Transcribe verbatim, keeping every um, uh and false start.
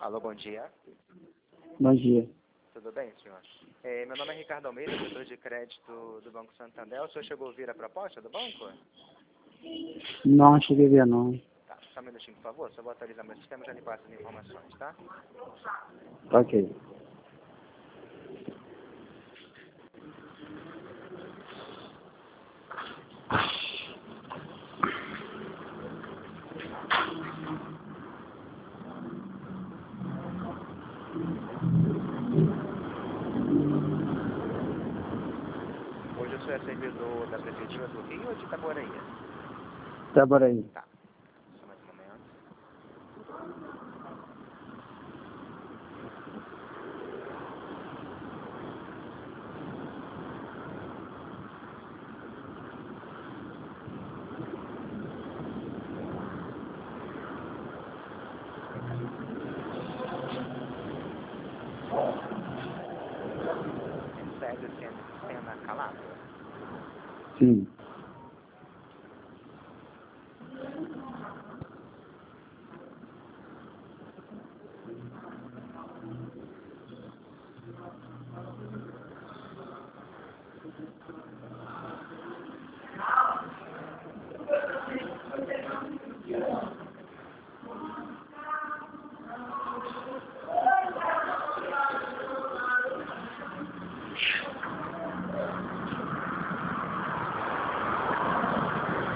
Alô, bom dia. Bom dia. Tudo bem, senhor? É, meu nome é Ricardo Almeida, gestor de crédito do Banco Santander. O senhor chegou a ouvir a proposta do banco? Não cheguei a ver, não. Tá, só um minutinho, por favor. Só vou atualizar meu sistema e já lhe passo as informações, tá? Ok. Hoje o senhor é servidor da Prefeitura do Rio ou de Itaboraí? Itaboraí. Tá. Só mais um momento. É Sérgio Sena Calado? Sim.